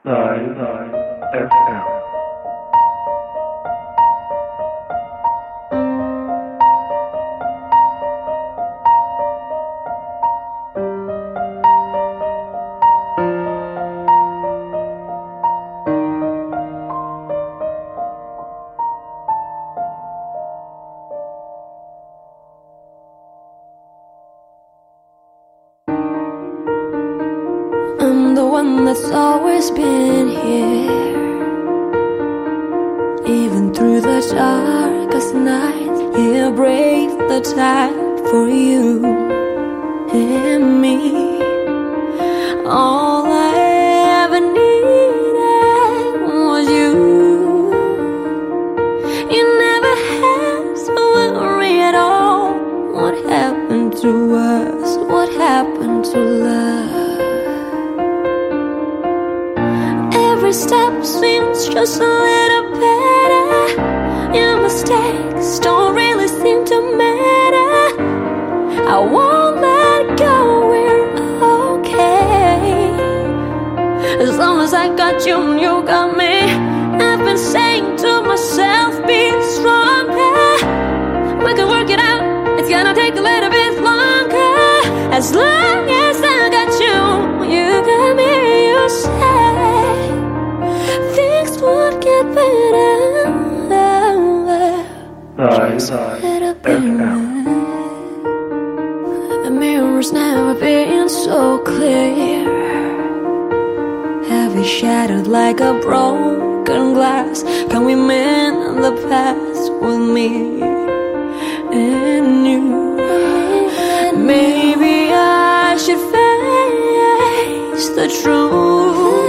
Live FM. I'm the one that's always been here, even through the darkest nights. Yeah, brave the tide for you and me. All I ever needed was you. You never had to worry at all. What happened to us? What happened to love? Every step seems just a little better. Your mistakes don't really seem to matter. I won't let go, we're okay. As long as I got you and you got me. I've been saying to myself, be stronger. We can work it out, it's gonna take a little bit longer. As long as I got you, you got me, you say things would get better. Live FM. The mirror's never been so clear. Heavy shattered like a broken glass. Can we mend the past with me and you? Maybe I should face the truth.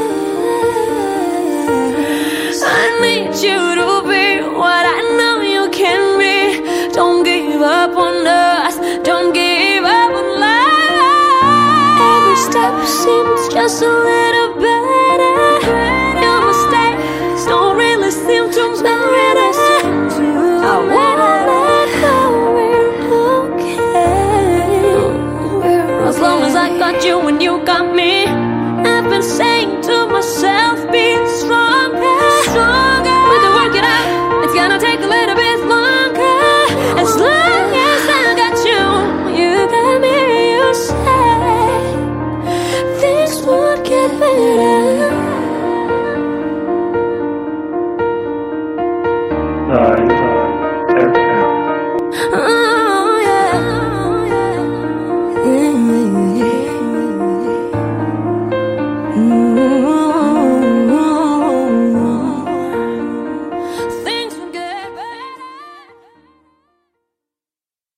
I need you to be what I know you can be. Don't give up on us, don't give up on love. Every step seems just a little